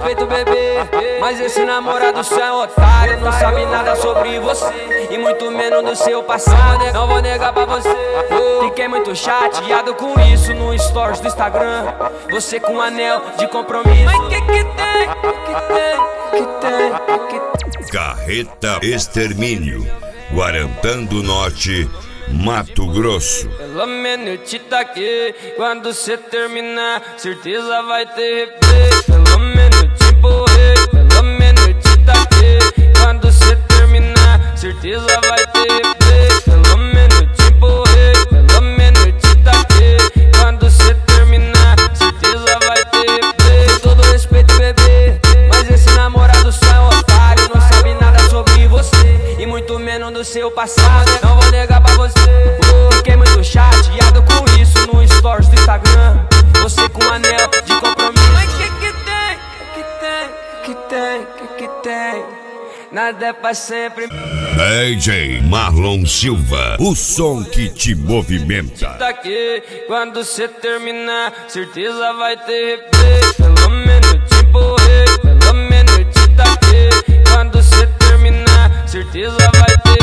respeito, bebê, mas esse namorado seu é otário. Não sabe nada sobre você e muito menos do seu passado. Não vou negar pra você, fiquei muito chateado com isso no stories do Instagram. Você com um anel de compromisso. Mas que tem? Carreta Extermínio, Guarantã do Norte, Mato Grosso. Pelo menos te taquei. Quando cê terminar, certeza vai ter replay. Pelo menos te empurrei. Pelo menos te taquei. Quando cê terminar, certeza vai ter replay. Pelo menos te empurrei. Pelo menos te taquei. Quando cê terminar, certeza vai ter replay. Com todo respeito, bebê, mas esse namorado só é otário. Não sabe nada sobre você e muito menos do seu passado. Não vou negar pra você, fiquei muito chateado com isso no stories do Instagram. Você com um anel de compromisso. Mas que tem? Nada é pra sempre. DJ Marlon Silva, o som que te movimenta. Tá aqui, quando cê terminar, certeza vai ter replay. Pelo menos te empurrei. Pelo menos te taquei. Quando cê terminar, certeza vai ter